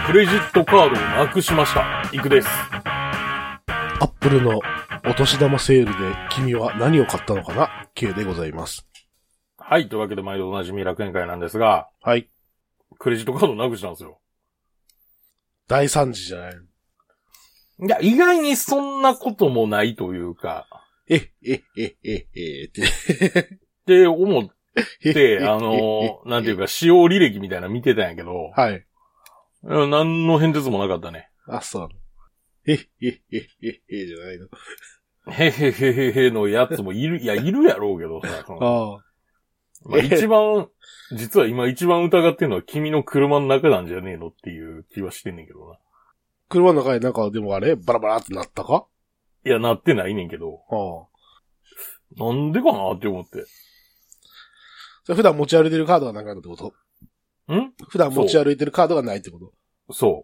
クレジットカードをなくしました。いくです。 アップルのお年玉セールで君は何を買ったのかな ?K でございます。 はい。というわけで毎度おなじみ楽園会なんですが。 はい。 クレジットカードなくしたんですよ。 大惨事じゃない？ いや、意外にそんなこともないというか。って思って、なんていうか、使用履歴みたいなの見てたんやけど。 はい。 何の変哲もなかったね。 あ、そう。じゃないの。 へへへへへのやつもいる、いや、いるやろうけどさ。 ああ。 まあ、実は今一番疑ってるのは君の車の中なんじゃねえのっていう気はしてんねんけどな。 車の中でなんか、でもあれバラバラってなったか？ いや、なってないねんけど。なんでかなって思って。 それ普段持ち歩いてるカードがなかったってこと？普段持ち歩いてるカードがないってこと？ そう。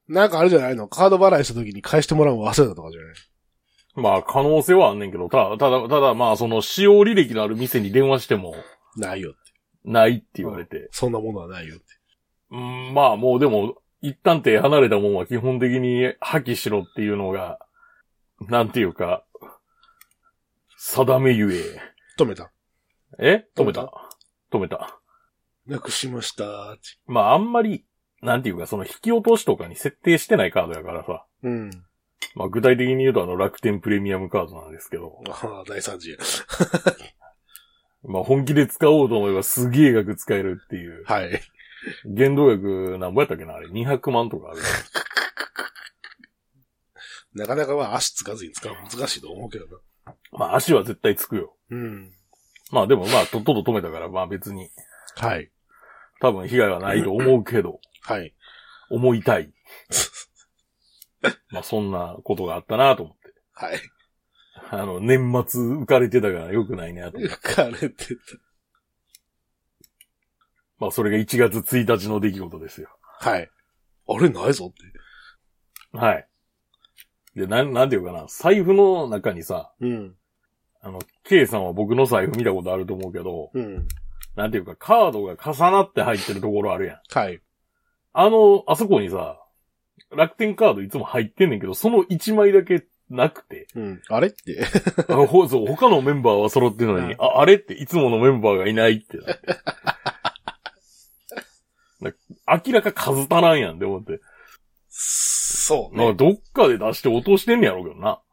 なんかあるじゃないの？カード払いした時に返してもらうの忘れたとかじゃない？ まあ、可能性はあんねんけど、ただ、まあ、その使用履歴のある店に電話しても。 ないよって。 ないって言われて。 そんなものはないよって。 まあ、もうでも、一旦手離れたもんは基本的に破棄しろっていうのが、なんていうか、定めゆえ。 止めた。 止めた。 なくしましたーって。 まあ、あんまり、なんていうか、その引き落としとかに設定してないカードやからさ。 うん。 まあ、具体的に言うと楽天プレミアムカードなんですけど。 ああ、大惨事や。 まあ、本気で使おうと思えばすげえ額使えるっていう。 はい。 限度額何ぼやったっけなあれ200万とかある。 なかなか足つかずに使うの難しいと思うけどな。 まあ足は絶対つくよ。 うん。 まあでもとっとと止めたからまあ別に。 はい。 多分被害はないと思うけど。 はい。 思いたい。まあそんなことがあったなと思って。 はい。 年末浮かれてたから良くないなと思って。 浮かれてた。 まあそれが1月1日の出来事ですよ。 はい。あれないぞって。 はい。で、なんていうかな、財布の中にさ、 うん。 K さんは僕の財布見たことあると思うけど、 うん。 なんていうか、カードが重なって入ってるところあるやん。 はい。 あそこにさ、楽天カードいつも入ってんねんけど、その1枚だけなくて。 うん。あれってそう、他のメンバーは揃ってるのに、あれっていつものメンバーがいないってなって。明らか数足らんやんって思って。 そうね。 なんかどっかで出して落としてんねやろうけどな。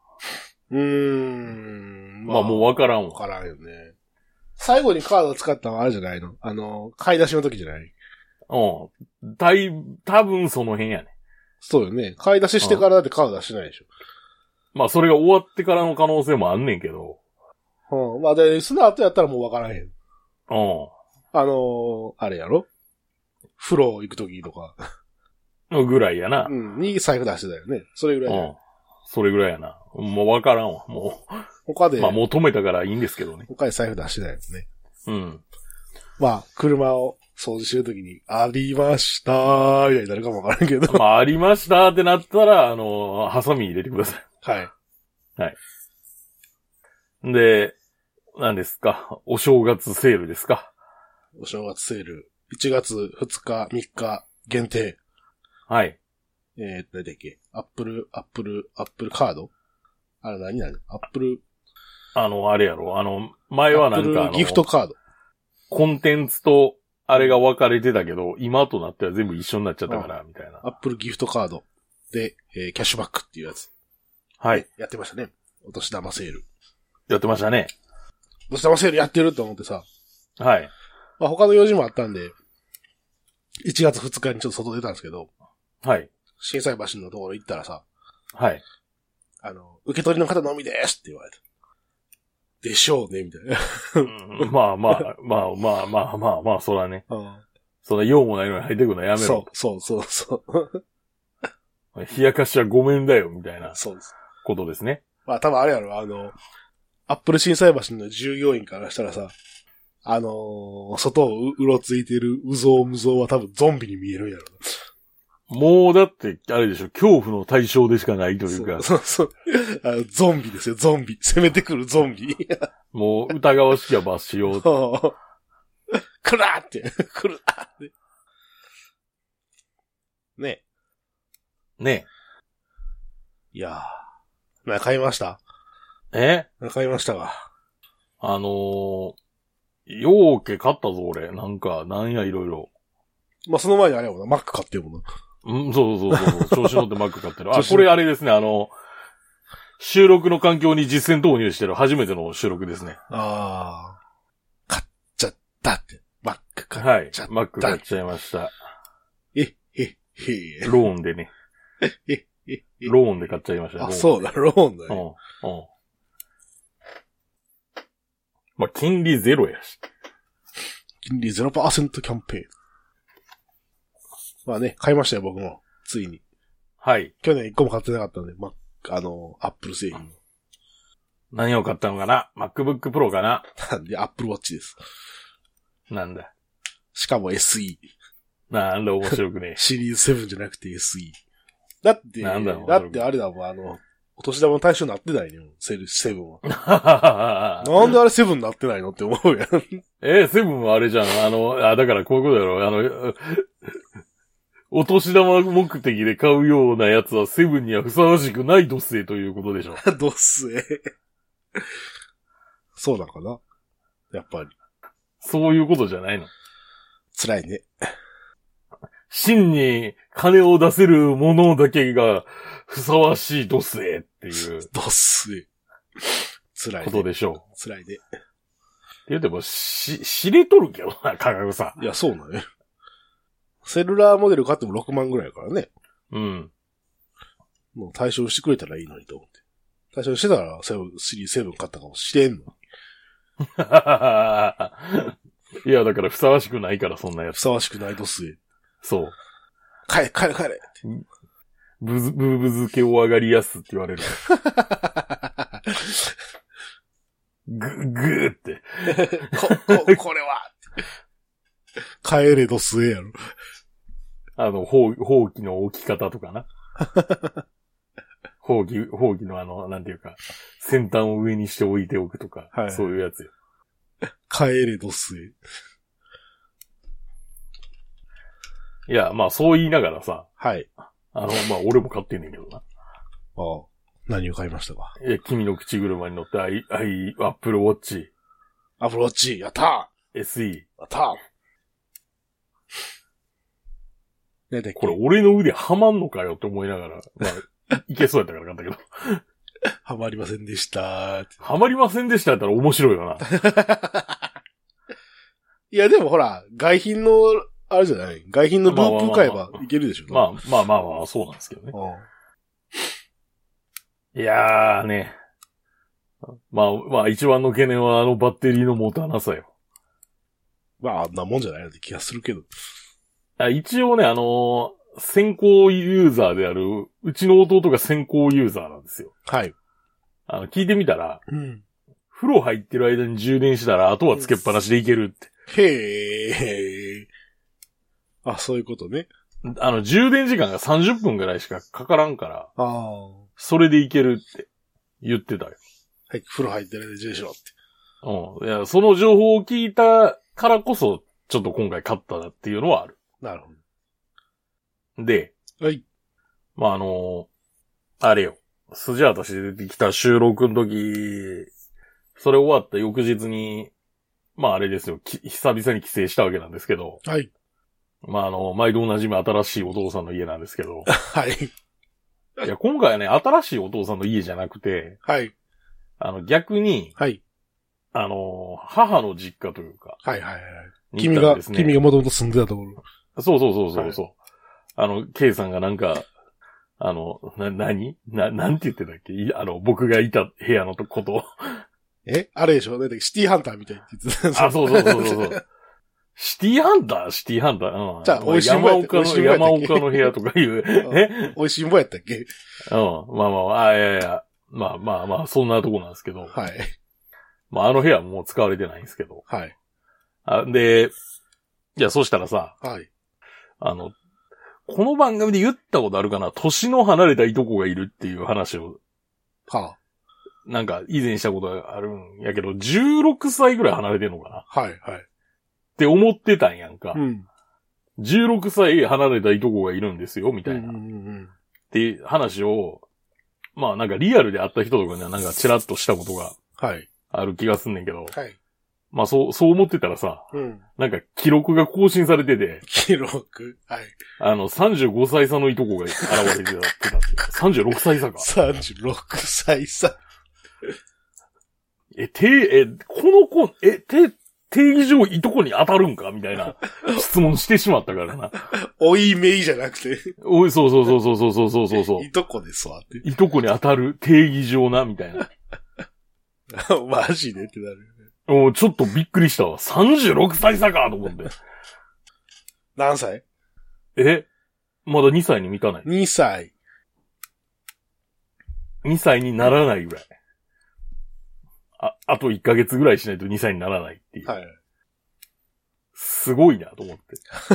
まあもうわからんわ。 わからんよね。最後にカード使ったのはあれじゃないの？買い出しの時じゃない？ うん。多分その辺やね。 そうよね。買い出ししてからだってカード出してないでしょ。 まあそれが終わってからの可能性もあんねんけど。 まあで、その後やったらもうわからへん。あれやろ？風呂行く時とか。 ぐらいやな。 に財布出してたよね。それぐらい。 それぐらいやな。もうわからんわ。もう。 他で。 まあもう止めたからいいんですけどね。 他で財布出してないよね。 うん。 まあ、車を掃除してるときに、ありましたー、みたいになるかもわからんけど。 まあ、ありましたってなったら、ハサミ入れてください。 はい。 はい。で、何ですか？お正月セールですか？ お正月セール。1月2日、3日限定。 はい。 何だっけ？アップルカード？あれ何アップル。 あれやろ。前はなんかギフトカード。 コンテンツと、あれが分かれてたけど、今となっては全部一緒になっちゃったから、みたいな。 アップルギフトカードで、キャッシュバックっていうやつ。 はい。 やってましたね。お年玉セール。 やってましたね。 お年玉セールやってると思ってさ。 はい。 まあ他の用事もあったんで、1月2日にちょっと外出たんですけど。 はい。 心斎橋のところ行ったらさ。 はい。 受け取りの方のみですって言われた。でしょうね、みたいな。 まあ、そらね。そんな用もないのに入ってくるのやめろ。 そう。 冷やかしはごめんだよ、みたいな。 そうです。 ことですね。 まあ多分あれやろ、アップル心斎橋の従業員からしたらさ、外をうろついてるうぞうむぞうは多分ゾンビに見えるんやろ。 もうだって、あれでしょ、恐怖の対象でしかないというか。 そう。ゾンビですよ、ゾンビ。攻めてくるゾンビ。 もう疑わしきは罰しよう。 くらーって。 ね。 ね。 いやー。買いました？買いましたか。 ようけ買ったぞ、俺。なんやいろいろ。 まあ、その前にあれやもんな、マック買ってるもんな。 うん、そう。調子乗ってマック買ってる。あ、これあれですね、収録の環境に実践投入してる初めての収録ですね。 ああ。買っちゃったって。マック買っちゃった。 はい。マック買っちゃいました。ローンでね。ローンで買っちゃいました。 あ、そうだ、ローンだね。うん。まあ、金利ゼロやし。 金利 0% キャンペーン。まあね、買いましたよ、僕も。ついに。 はい。 去年1個も買ってなかったんで、アップル製品。 何を買ったのかな？ MacBook Pro かな？ なんで、Apple Watch です。 なんだ。 しかも SE。 なんだ面白くね。 シリーズ7じゃなくて SE。だって、 なんだあれだもん、お年玉の対象になってないのよ、7は。なんであれ7になってないのって思うやん。 7はあれじゃん。だからこういうことやろ。お年玉目的で買うようなやつは7にはふさわしくないドッセーということでしょ。 ドッセー。そうなのかな？やっぱり。 そういうことじゃないの。 辛いね。 真に金を出せるものだけがふさわしいドッセーっていう。 ドッセー。辛いね。 ことでしょう。 辛いね。って言うても、知れとるけどな、価格さ。 いや、そうなね。セルラーモデル買っても6万ぐらいやからね。 うん。 もう対象してくれたらいいのにと思って。対象してたら、シリーズ7買ったかもしれんの。 いや、だからふさわしくないから、そんなやつ。 ふさわしくないドスへ。 そう。 帰れって。 ブーブ漬けお上がりやすって言われる。ぐーって。 これは帰れドスへやろ。 ほうきの置き方とかな。ほうきのなんていうか、先端を上にして置いておくとか、はい、そういうやつよ。 帰れドスへ。 いや、まあそう言いながらさ。 はい。 まあ俺も買ってんねんけどな。ああ。何を買いましたか？ いや、君の口車に乗ってApple Watch。 Apple Watch、やったー !SE。 やったーね、 これ俺の腕はまんのかよって思いながら、まあ、いけそうやったから買ったけど。 はまりませんでしたはまりませんでしたやったら面白いよな。 いや、でもほら、外品の、あれじゃない外品のループ買えばいけるでしょ。 まあ、そうなんですけどね。いやーね。まあ、一番の懸念はバッテリーの持たなさよ。 まあ、あんなもんじゃないのって気がするけど。 一応ね、先行ユーザーである、うちの弟が先行ユーザーなんですよ。 はい。 聞いてみたら、風呂入ってる間に充電したら、あとはつけっぱなしでいけるって。 へー。あ、そういうことね。 充電時間が30分ぐらいしかかからんから、それでいけるって言ってたよ。 はい、風呂入ってる間に充電しろって。 いや、その情報を聞いたからこそ、ちょっと今回買ったなっていうのはある。 なるほど。で、 はい。 まあ、あれよ。スジャータして出てきた収録の時、それ終わった翌日に、まああれですよ、久々に帰省したわけなんですけど。 はい。 まあ毎度おなじみ新しいお父さんの家なんですけど。 はい。 いや、今回はね、新しいお父さんの家じゃなくて、 はい。 逆に、 はい。 母の実家というか。 はいはいはい。君がもともと住んでたところ。 そう。K さんがなんか、なんて言ってたっけ僕がいた部屋のことあれでしょシティハンターみたいって言ってた。 あ、そう。シティハンターうん。 じゃあ、美味しいもんやったっけ山岡の部屋とかいう。 美味しいもんやったっけまあ、そんなとこなんですけど。 はい。 まあ、部屋はもう使われてないんですけど。 はい。 で、じゃあ、そしたらさ。 はい。 この番組で言ったことあるかな？年の離れたいとこがいるっていう話を。 はあ。 なんか、以前したことがあるんやけど、16歳ぐらい離れてんのかな？ はい、はい。 って思ってたんやんか。 うん。 16歳離れたいとこがいるんですよ、みたいな。 うんうんうん。 って話を、まあなんかリアルで会った人とかにはなんかチラッとしたことがはい。 ある気がすんねんけど、 はい。 まあそう思ってたらさ、 うん。 なんか記録が更新されてて、 記録。はい。 35歳差のいとこが現れてたって36歳差か。 36歳差。 この子、定義上いとこに当たるんかみたいな質問してしまったからな。 おいめいじゃなくて。 おい、そう。 いとこですわって。 いとこに当たる定義上な、みたいな。 マジでってなるよね。 もうちょっとびっくりしたわ。36歳差かと思って。 何歳？ まだ2歳に満たない。 2歳。 2歳にならないぐらい。あと1ヶ月ぐらいしないと2歳にならないっていう。 はい。 すごいなと思って。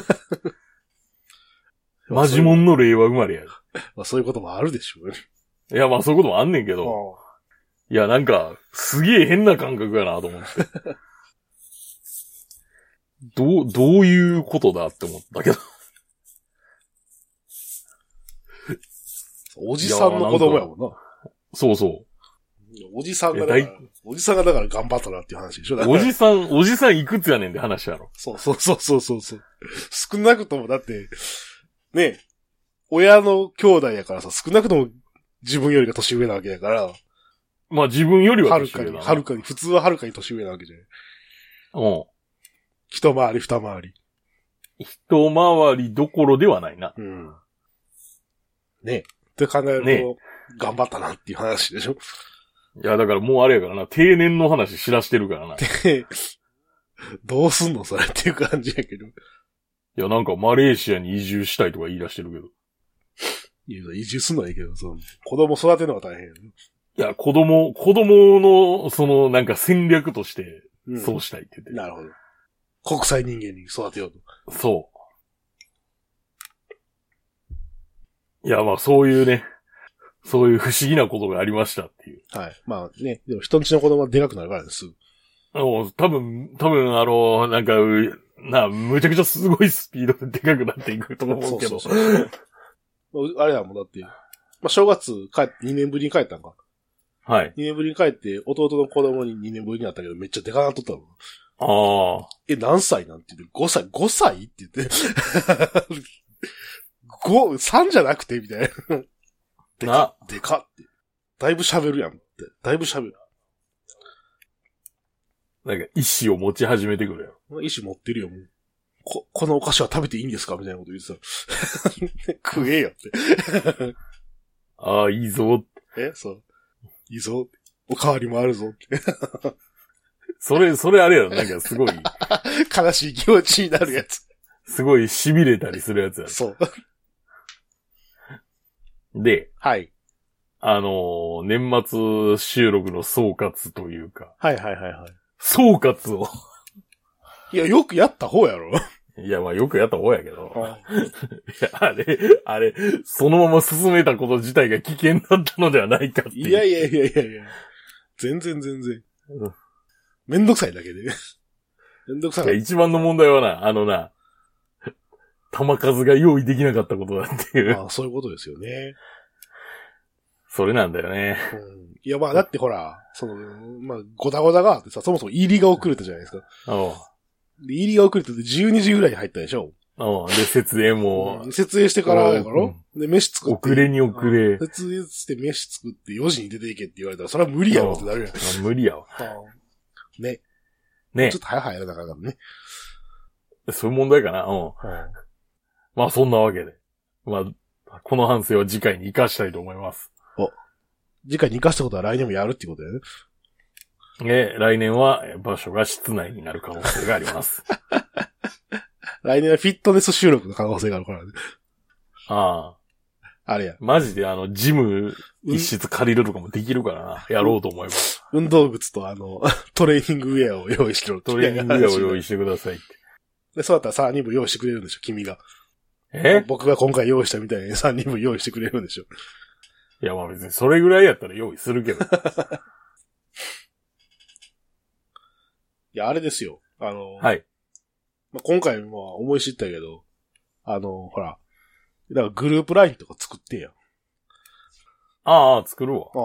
マジモンの令和生まれやる。 まあそういうこともあるでしょうね。 いや、まあそういうこともあんねんけど。いや、なんか、すげえ変な感覚やなと思って。どういうことだって思ったけど。 おじさんの子供やもんな。 そうそう。 おじさんがだから頑張ったなっていう話でしょ。 おじさんいくつやねんって話やろ。 そう。少なくともだって、ね、親の兄弟やからさ、少なくとも自分よりが年上なわけやから。 まあ自分よりは年上だな。 はるかに、普通ははるかに年上なわけじゃない。 うん。 一回り二回り。 一回りどころではないな。 うん。ねって考えると、ね、頑張ったなっていう話でしょ。 いや、だからもうあれやからな、定年の話しらしてるからな。 どうすんのそれっていう感じやけど。いや、なんかマレーシアに移住したいとか言い出してるけど。 いや、移住すんのはいいけど、子供育てるのが大変やね。 いや、子供の、なんか戦略として、そうしたいって言って、 なるほど。国際人間に育てようと。 そう。いや、まあそういうね、そういう不思議なことがありましたっていう。 はい。まあね、でも人んちの子供はでかくなるからです。 多分、なんか、むちゃくちゃすごいスピードででかくなっていくと思うけど。そうあれだもんだって、まあ正月2年ぶりに帰ったんか。 はい。 2年ぶりに帰って、弟の子供に2年ぶりになったけど、めっちゃでかなっとったの。 ああ。 何歳なんて言って、5歳って言って。3じゃなくてみたいな。でかって。だいぶ喋るやんって。だいぶ喋る。 なんか、意志を持ち始めてくるよ。 意志持ってるよ、もう。このお菓子は食べていいんですかみたいなこと言ってた。食えよって。 ああ、いいぞ。 そう。いいぞ。おかわりもあるぞって。 それあれやろ、なんかすごい。 悲しい気持ちになるやつ。 すごい痺れたりするやつやろ。 そう。 で、 はい。 年末収録の総括というか。 はい。 総括を。 いや、よくやった方やろ。 いや、まあよくやった方やけど。いや、あれ、そのまま進めたこと自体が危険だったのではないかっていう。 いや。全然。めんどくさいだけで。めんどくさい。いや、 一番の問題はな、弾数が用意できなかったことだっていう。 ああ、そういうことですよね。 それなんだよね。 いや、まあ、だってほら、まあ、ごたごたがあってさ、そもそも入りが遅れたじゃないですか。で、入りが遅れてて12時ぐらいに入ったでしょ。 で、設営も。 設営してからやから、で、飯作って。 遅れに遅れ。 設営して飯作って4時に出ていけって言われたら、それは無理やろってなるやん。 無理やわ。 ね。ちょっと早くやらなかったね。 そういう問題かな。まあ、そんなわけで。まあ、この反省は次回に活かしたいと思います。 次回に活かしたことは来年もやるってことだよね。 来年は場所が室内になる可能性があります。 来年はフィットネス収録の可能性があるからね。 ああ。 あれや。 マジでジム一室借りるとかもできるからな。やろうと思えば。 運動靴とトレーニングウェアを用意してろ。 トレーニングウェアを用意してくださいって。 で、そうだったら3人分用意してくれるんでしょ、君が。僕が今回用意したみたいに3人分用意してくれるんでしょ。 いや、まあ別にそれぐらいやったら用意するけど。 いや、あれですよ。 はい。 まあ、今回も思い知ったけど、 ほら、だからグループラインとか作ってや。 ああ、作るわ。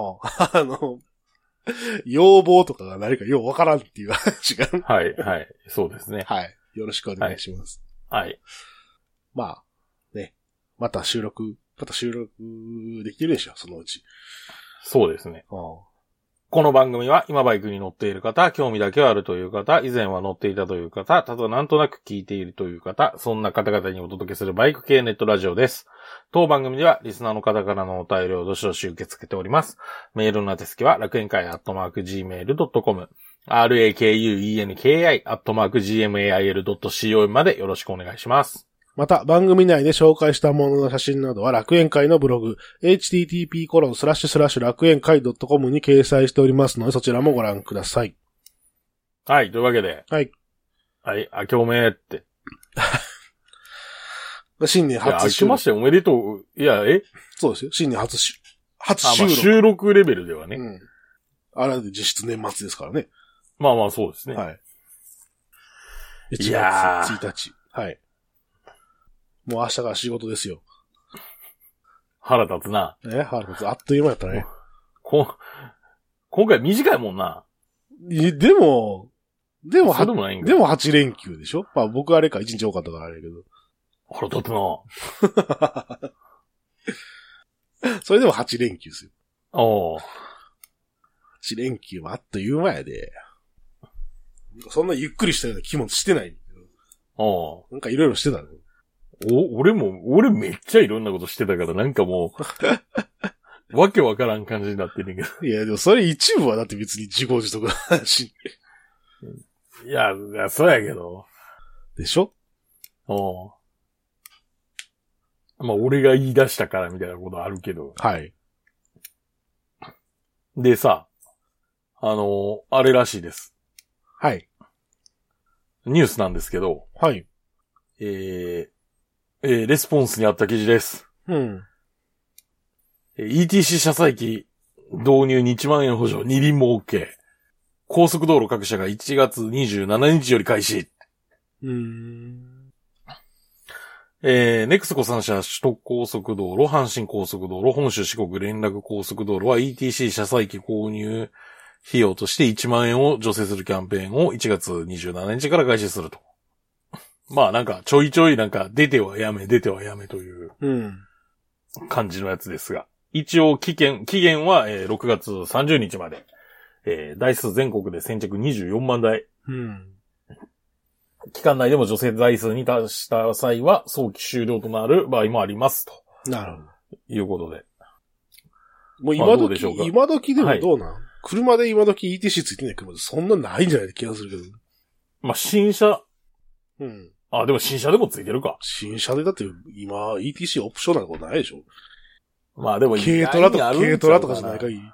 要望とかが何かようわからんっていう話が。 はい、はい。そうですね。 はい。よろしくお願いします。 はい。 まあ、ね。また収録できてるでしょ、そのうち。 そうですね。この番組は今バイクに乗っている方、興味だけはあるという方、以前は乗っていたという方、ただなんとなく聞いているという方、そんな方々にお届けするバイク系ネットラジオです。当番組ではリスナーの方からのお便りをどしどし受け付けております。メールの宛先は楽園会@gmail.com、rakuenki@gmail.com までよろしくお願いします。 また、番組内で紹介したものの写真などは楽園会のブログ、http:// 楽園会 .com に掲載しておりますので、そちらもご覧ください。 はい、というわけで。 はい。 はい、明けおめって。 新年初収録。 明けましておめでとう。いや、 そうですよ。新年初収録。 収録レベルではね。 うん。あれで実質年末ですからね。 まあまあそうですね。 はい。1月1日。はい。もう明日から仕事ですよ。 腹立つな。 腹立つ。あっという間やったね。 今回短いもんな。 でもそうでもないんか。 でも8連休でしょ？まあ僕あれか1日多かったからあれやけど。 腹立つな。 それでも8連休ですよ。 おー。 8連休はあっという間やで。そんなゆっくりしたような気もしてない。 おー。 なんかいろいろしてたね。 俺めっちゃいろんなことしてたからなんかもう、わけわからん感じになってるけど。 いや、でもそれ一部はだって別に自業自得の話。 いや、そうやけど。 でしょ？ おう。まあ、俺が言い出したからみたいなことあるけど。 はい。 でさ、あれらしいです。 はい。 ニュースなんですけど。 はい。 レスポンスにあった記事です。 うん。 ETC 車載機導入に1万円補助、二輪も OK。高速道路各社が1月27日より開始。ネクスコ3社、首都高速道路、阪神高速道路、本州四国連絡高速道路は ETC 車載機購入費用として1万円を助成するキャンペーンを1月27日から開始すると。まあなんかちょいちょいなんか出てはやめという感じのやつですが、一応期限は6月30日まで、台数全国で先着24万台。期間内でも助成台数に達した際は早期終了となる場合もありますと。 なるほど。 いうことで。 もう今時でもどうなん、車で今時 ETC ついてない車ってそんなないんじゃないって気がするけど。 まあ、新車。でも新車でもついてるか。 新車でだって今 ETC オプションなんかないでしょ。 まあでも軽トラとかじゃない限り。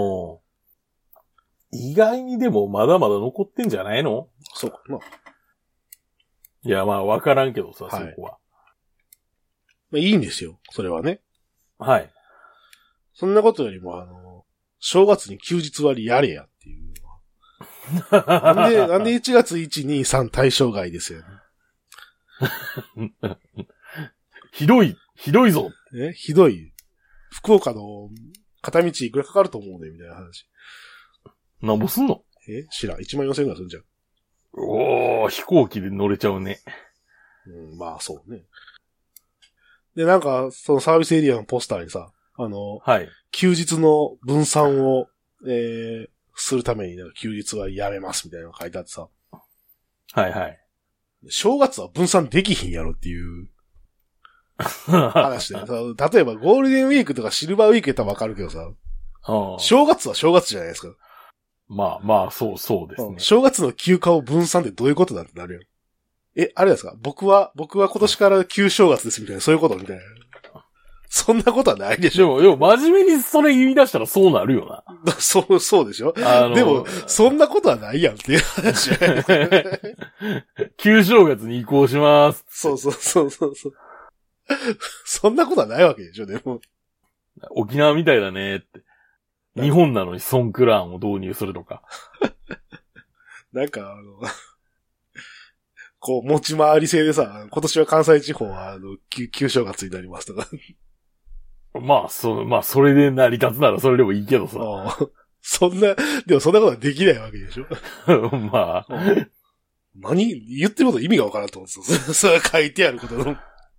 意外にでもまだまだ残ってんじゃないの？ そうかな。 いやまあわからんけどさ、そこは。 まあいいんですよ、それはね。 はい。 そんなことよりも正月に休日割やれやっていうのは。なんで1月1、2、3対象外ですよね。 ひどいぞ。 ひどい。福岡の片道いくらかかると思うねみたいな話。 なんぼすんの？ 知らん。1万4000円ぐらいするんじゃん。 飛行機で乗れちゃうね。 まあそうね。で、なんか、そのサービスエリアのポスターにさ、 はい。 休日の分散を、するために休日はやめますみたいなのが書いてあってさ。 はいはい。 正月は分散できひんやろっていう話で。例えばゴールデンウィークとかシルバーウィークやったらわかるけどさ。正月は正月じゃないですか。 まあ、そうですね。 正月の休暇を分散ってどういうことだってなるよ。あれですか？僕は今年から旧正月ですみたいな、そういうことみたいな。そんなことはないでしょ。 でも真面目にそれ言い出したらそうなるよな。 そうでしょ、でも、そんなことはないやんっていう話。 旧正月に移行します。 そう。そんなことはないわけでしょ、でも。 沖縄みたいだねって。日本なのにソンクラーンを導入するとか。 なんかこう、持ち回り制でさ、今年は関西地方は、旧正月になりますとか。 まあ、それで成り立つならそれでもいいけどさ。 でもそんなことはできないわけでしょ。 まあ。 言ってること意味がわからんと思うんですよ。それ書いてあることの。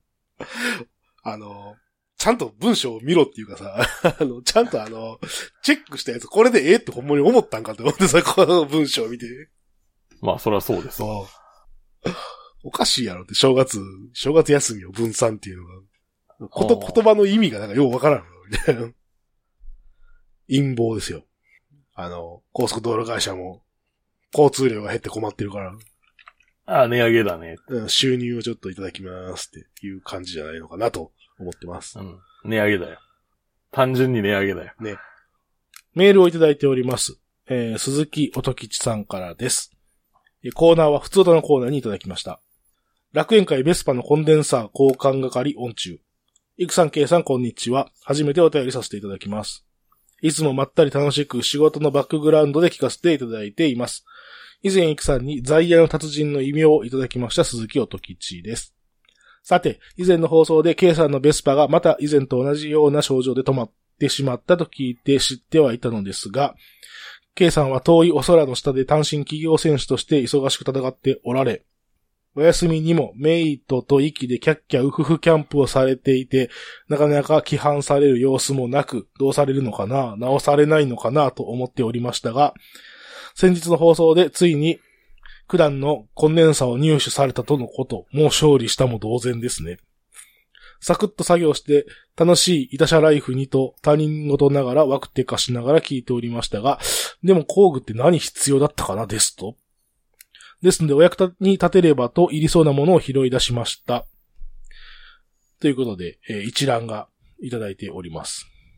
ちゃんと文章を見ろっていうかさ、ちゃんとチェックしたやつ、これでってほんまに思ったんかって思ってさ、この文章を見て。 まあ、そりゃそうです。 おかしいやろって、正月休みを分散っていうのが、言葉の意味がなんかようわからんの、みたいな。陰謀ですよ。高速道路会社も、交通量が減って困ってるから。 ああ、値上げだね。 収入をちょっといただきますっていう感じじゃないのかなと思ってます。 うん。値上げだよ。単純に値上げだよ。 ね。メールをいただいております。鈴木音吉さんからです。コーナーは普通歌のコーナーにいただきました。楽園会ベスパのコンデンサー交換係オン中。イクさん、ケイさん、こんにちは。初めてお便りさせていただきます。いつもまったり楽しく仕事のバックグラウンドで聞かせていただいています。以前イクさんに在野の達人の異名をいただきました鈴木音吉です。さて、以前の放送でケイさんのベスパがまた以前と同じような症状で止まってしまったと聞いて知ってはいたのですが、K さんは遠いお空の下で単身企業選手として忙しく戦っておられ、お休みにもメイトと息でキャッキャウフフキャンプをされていて、なかなか規範される様子もなく、どうされるのかな、直されないのかなと思っておりましたが、先日の放送でついに九段のコンデンサを入手されたとのこと、もう勝利したも同然ですね。サクッと作業して楽しいイタシャライフにと他人事ながらワクテカしながら聞いておりましたが、でも工具って何必要だったかなですと。ですのでお役に立てればといりそうなものを拾い出しました。ということで、一覧がいただいております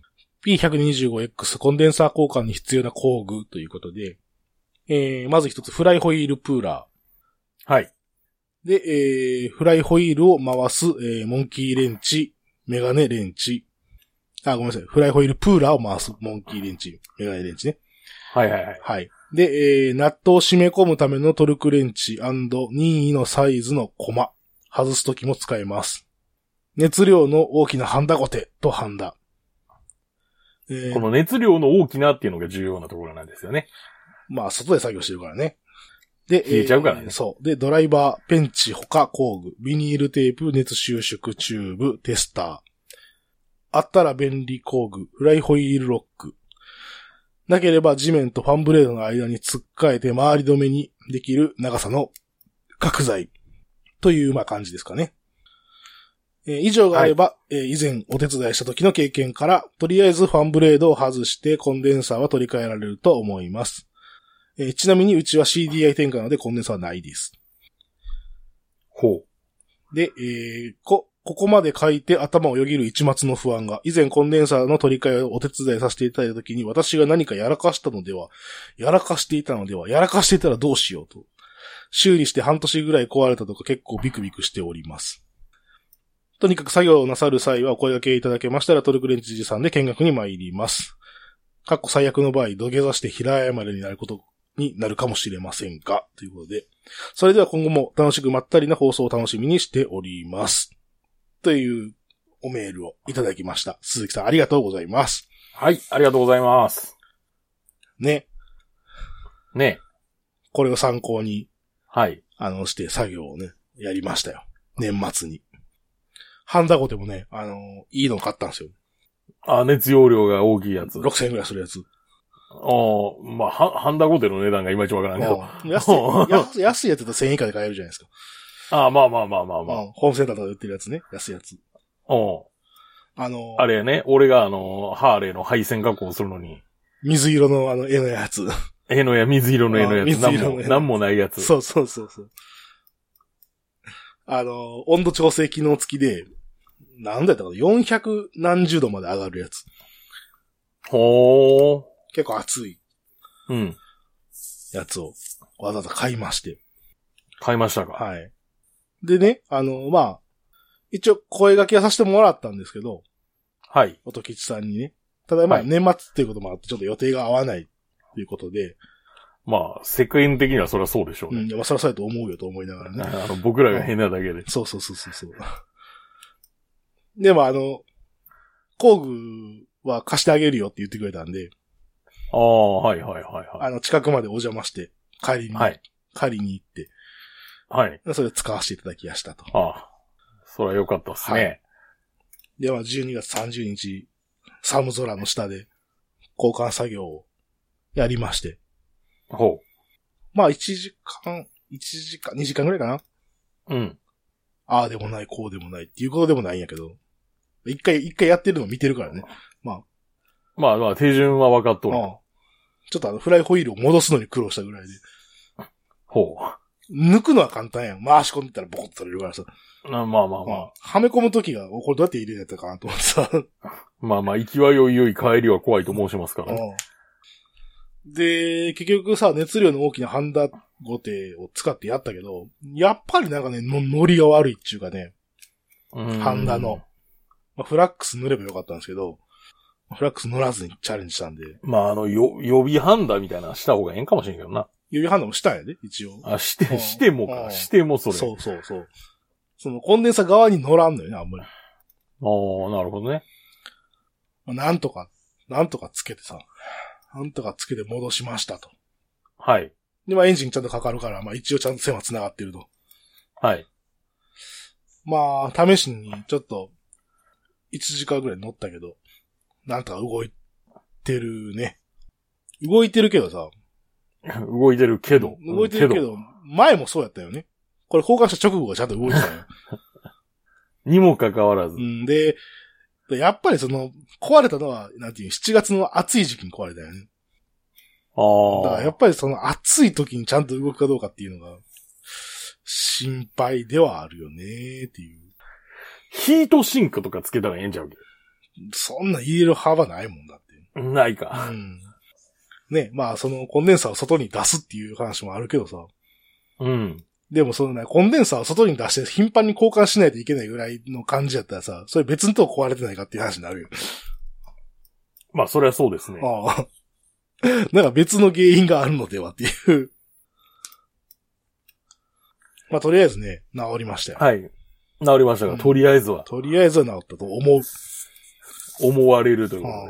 。P125X コンデンサー交換に必要な工具ということで、まず一つフライホイールプーラー。はい。 で、フライホイールを回す、モンキーレンチ、メガネレンチ。ごめんなさい。フライホイールプーラーを回すモンキーレンチ、メガネレンチね。 はいはいはい。 はい。で、ナットを締め込むためのトルクレンチ&任意のサイズのコマ。外すときも使えます。熱量の大きなハンダゴテとハンダ。 この熱量の大きなっていうのが重要なところなんですよね。 まあ、外で作業してるからね。で、 消えちゃうからね。 そう。で、ドライバー、ペンチ、他工具、ビニールテープ、熱収縮チューブ、テスター。あったら便利工具、フライホイールロック。なければ地面とファンブレードの間に突っかえて回り止めにできる長さの角材。という、まあ感じですかね。以上があれば、以前お手伝いした時の経験から、とりあえずファンブレードを外してコンデンサーは取り替えられると思います。ちなみにうちは CDI 点火なのでコンデンサーはないです。 ほう。で、ここまで書いて頭をよぎる一末の不安が、以前コンデンサーの取り替えをお手伝いさせていただいたときに私が何かやらかしていたのでは、やらかしていたらどうしようと。修理して半年ぐらい壊れたとか結構ビクビクしております。とにかく作業をなさる際はお声掛けいただけましたらトルクレンチ持参で見学に参ります。最悪の場合土下座して平謝りになることになるかもしれませんが、ということで。それでは今後も楽しくまったりな放送を楽しみにしております。というおメールをいただきました。鈴木さんありがとうございます。 はい、ありがとうございます。 ね。これを参考に、 はい。 して作業をね、やりましたよ。年末に。ハンダゴテもね、いいの買ったんですよ。 熱容量が大きいやつ。 6000円ぐらいするやつ。 まあ、ハンダゴテの値段がいまいちわからんけど。 安いやつだと1000円以下で買えるじゃないですか。 まあ。 ホームセンターとかで売ってるやつね。安いやつ。 あれやね、俺がハーレーの配線加工するのに。 水色の絵のやつ。 水色の絵のやつ。なんもないやつ。 そう。温度調整機能付きで、なんだったかな ?400 何十度まで上がるやつ。 ほー。 結構熱い。 うん。 やつをわざわざ買いまして。 買いましたか？ はい。でね、まあ、一応声掛けはさせてもらったんですけど。 はい。 音吉さんにね。ただまあ、年末っていうこともあってちょっと予定が合わないということで。 まあ、世間的にはそりゃそうでしょうね。 うん、いや、そりゃそうやと思うよと思いながらね。 僕らが変なだけで。 そう。でも工具は貸してあげるよって言ってくれたんで。 ああ、はい。 近くまでお邪魔して、借りに行って。 はい。 それを使わせていただきやしたと。 ああ。それは良かったですね。はい。 では、12月30日、寒空の下で、交換作業をやりまして。 ほう。 まあ、2時間ぐらいかな。 うん。 ああでもない、こうでもないっていうことでもないんやけど。一回やってるのを見てるからね。まあ、手順は分かっとる。 ちょっとフライホイールを戻すのに苦労したぐらいで。 ほう。抜くのは簡単やん。回し込んでたらボコッと取れるからさ。 まあ。 はめ込むときが、これどうやって入れるやったかなと思ってさ。 行きはよい帰りは怖いと申しますからね。 で、結局さ、熱量の大きなハンダゴテを使ってやったけど、やっぱりなんかね、ノリが悪いっていうかね。ハンダの。フラックス塗ればよかったんですけど、フラックス塗らずにチャレンジしたんで。 予備ハンダみたいなのした方がええんかもしれんけどな。 予備ハンダもしたんやで、一応。 してもそれ。 そう。そのコンデンサ側に乗らんのよね、あんまり。 ああ、なるほどね。 なんとかつけてさ。なんとかつけて戻しましたと。 はい。 で、エンジンちゃんとかかるから、一応ちゃんと線は繋がってると。 はい。 試しにちょっと、1時間ぐらい乗ったけど、なんとか動いてるね。動いてるけどさ。 動いてるけど、 前もそうやったよね。これ交換した直後がちゃんと動いてたよ。 にもかかわらず。 で、やっぱり壊れたのは、7月の暑い時期に壊れたよね。だからやっぱり暑い時にちゃんと動くかどうかっていうのが、心配ではあるよねっていう。 ヒートシンクとかつけたらええんちゃうけど。 そんな入れる幅ないもんだって。 ないか。 ね、コンデンサーを外に出すっていう話もあるけどさ。 うん。 でもコンデンサーを外に出して頻繁に交換しないといけないぐらいの感じやったらさ、それ別のとこ壊れてないかっていう話になるよ。 それはそうですね。 なんか別の原因があるのではっていう。とりあえずね、治りましたよ。 はい。治りましたが、とりあえずは。 とりあえずは治ったと思われるということ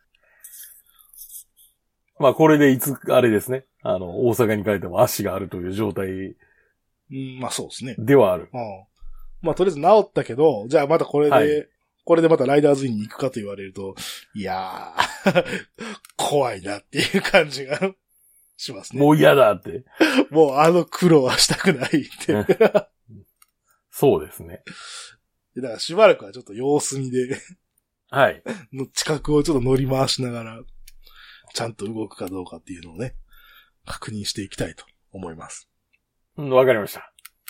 で。これであれですね。大阪に帰っても足があるという状態。 そうですね。 ではある。 とりあえず治ったけど、じゃあまたこれでまたライダーズインに行くかと言われると、いやー、怖いなっていう感じがしますね。 もう嫌だって。 もう苦労はしたくないって。 そうですね。 だからしばらくはちょっと様子見で、 はい。 の近くをちょっと乗り回しながら、ちゃんと動くかどうかっていうのをね、確認していきたいと思います。 わかりました。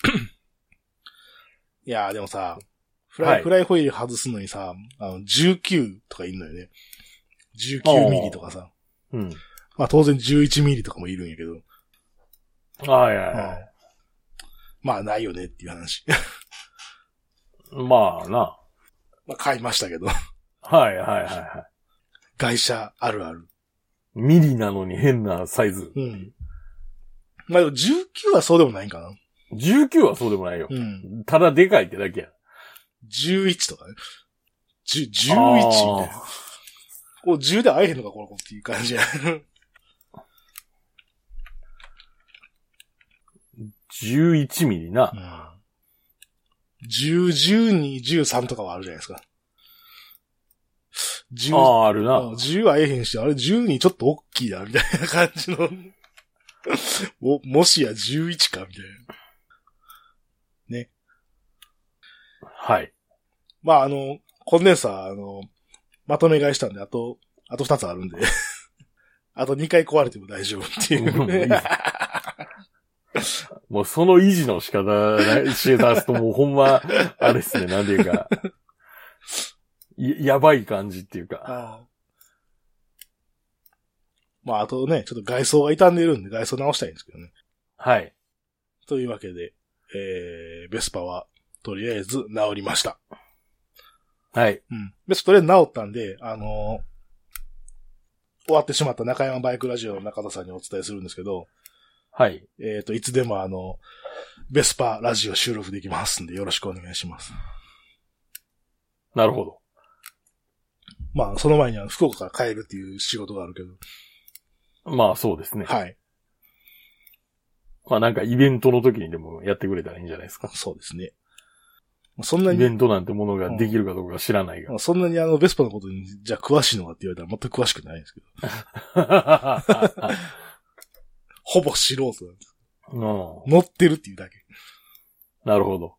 いやーでもさ、フライホイール外すのにさ、19とかいるのよね。19ミリとかさ。 うん。 当然11ミリとかもいるんやけど。ないよねっていう話。買いましたけど。 はい。 外車あるある。 ミリなのに変なサイズ。 うん。でも19はそうでもないんかな。 19はそうでもないよ。 うん。 ただでかいってだけや。 11とかね。11みたいな。10で会えへんのかこの子っていう感じや。 11ミリな。 10、12、13とかはあるじゃないですか。 あるな。 10は会えへんし、あれ12ちょっと大きいな、みたいな感じの。もしや11か、みたいな。ね。 はい。 コンデンサー、まとめ買いしたんで、あと2つあるんで。あと2回壊れても大丈夫っていう。 もうその維持の仕方してたすともうほんま、あれですね、なんていうか、やばい感じっていうか。 あとね、ちょっと外装が傷んでるんで外装直したいんですけどね。 はい。 というわけで、ベスパは、とりあえず治りました。 はい。 ベスパとりあえず治ったんで、 終わってしまった中山バイクラジオの中田さんにお伝えするんですけど、 はい。 いつでもベスパラジオ収録できますんで、よろしくお願いします。 なるほど。 まあ、その前に福岡から帰るっていう仕事があるけど。 まあ、そうですね。 はい。 まあ、なんかイベントの時にでもやってくれたらいいんじゃないですか。 そうですね。そんなに。 イベントなんてものができるかどうか知らないが。 そんなにベスパのことに、じゃあ詳しいのかって言われたら全く詳しくないんですけど。ほぼ素人なんです。乗ってるっていうだけ。 なるほど。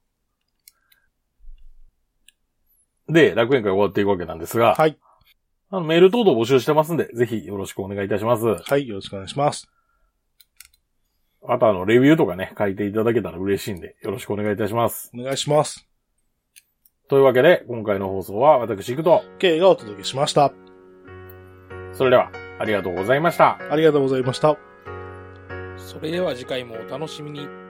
で、楽園会終わっていくわけなんですが。 はい。 メール等々募集してますんで、ぜひよろしくお願いいたします。 はい、よろしくお願いします。 あとレビューとかね、書いていただけたら嬉しいんで、よろしくお願いいたします。 お願いします。 というわけで、今回の放送は私、行くと、 K がお届けしました。 それでは、ありがとうございました。 ありがとうございました。 それでは次回もお楽しみに。